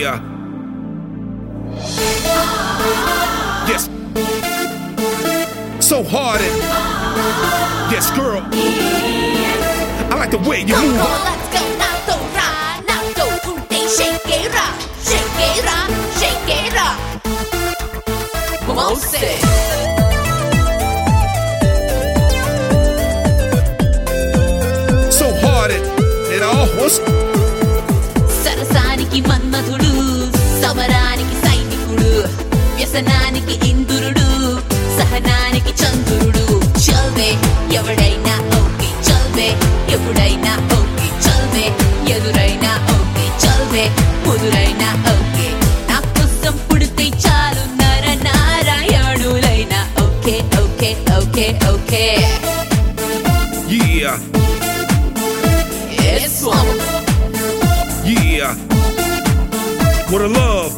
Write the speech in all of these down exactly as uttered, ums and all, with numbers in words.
Yeah. Yes. So hard and yes, girl. I like the way you move. Let's go, nato ra, nato unte shake it up, shake it up, shake it up. Mose. So hard and it all was. సరసానికి మన్మధుడు సమరానికి సైనికుడు వ్యసనానికి ఇంద్రుడు సహనానికి చంద్రుడు చల్వే ఎవడైనా okay చల్వే ఎప్పుడైనా okay చల్వే ఎదురైనా okay చల్వే ముదురైనా ఓకే నా కోసం పుడితే చాలు నర నారాయణులైనా okay okay okay okay Yeah. It's swamp. Yeah. What a love.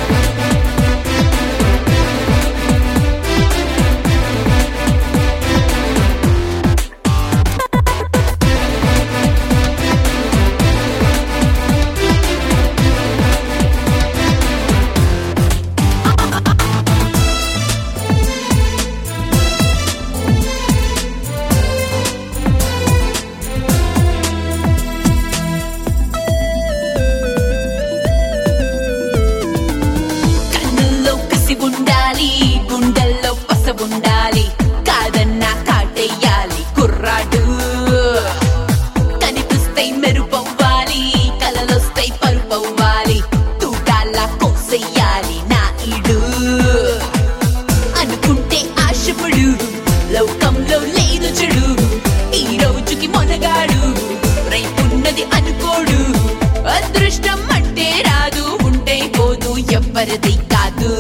ఉండాలి గుండెల్లో పస ఉండాలి కాదన్నా కాటేయాలి కుర్రాడు కనిపిస్తే మెరుపవ్వాలి కలలొస్తే పరుపవ్వాలి తూటాల కోసెయ్యాలి నా ఈడు అనుకుంటే ఆశపడు లోకంలో లేదు చెడు ఈ రోజుకి మొనగాడు రైపున్నది అనుకోడు అదృష్టం అంటే రాదు ఉంటే పోదు ఎవ్వరిది కాదు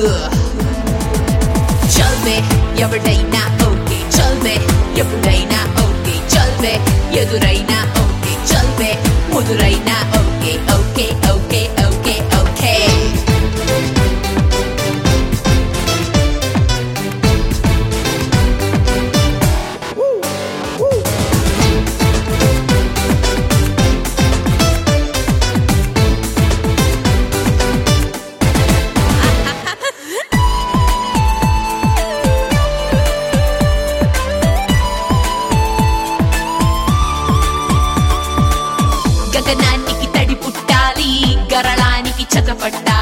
చల్వే ఎవడైనా ఓకే చల్వే ఎప్పుడైనా ఓకే చల్వే ఎదురైనా ఓకే చల్వే ముదురైనా okay okay okay okay okay గగనానికి తడి పుట్టాలి గరళానికి చతపట్టాలి